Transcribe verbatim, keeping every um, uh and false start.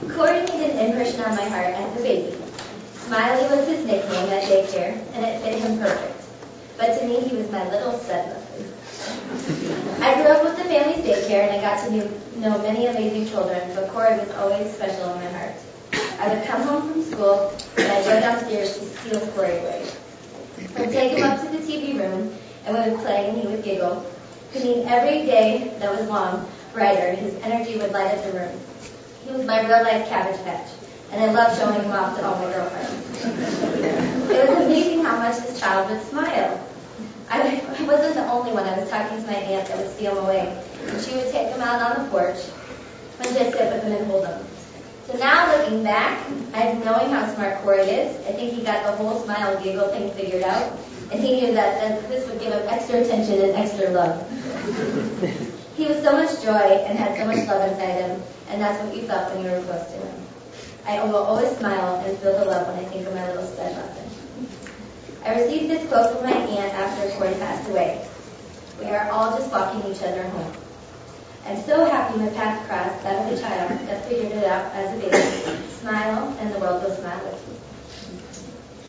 Corey made an impression on my heart as a baby. Smiley was his nickname at daycare, and it fit him perfect. But to me, he was my little stud muffin. I grew up with the family's daycare, and I got to knew, know many amazing children, but Corey was always special in my heart. I would come home from school, and I'd go downstairs to steal Corey away. I'd take him up to the T V room, and we would play, and he would giggle. It mean every day that was long, brighter, his energy would light up the room. He was my real-life Cabbage Patch, and I loved showing him off to all my girlfriends. It was amazing how much this child would smile. I, I wasn't the only one. I was talking to my aunt that would steal him away, and she would take him out on the porch and just sit with him and hold him. So now looking back, I'm knowing how smart Corey is. I think he got the whole smile and giggle thing figured out, and he knew that, that this would give him extra attention and extra love. He was so much joy and had so much love inside him, and that's what you felt when you were close to him. I will always smile and feel the love when I think of my little stud muffin. I received this quote from my aunt after Corey passed away. We are all just walking each other home. I'm so happy my path crossed that of a child that figured it out as a baby. Smile, and the world will smile with you.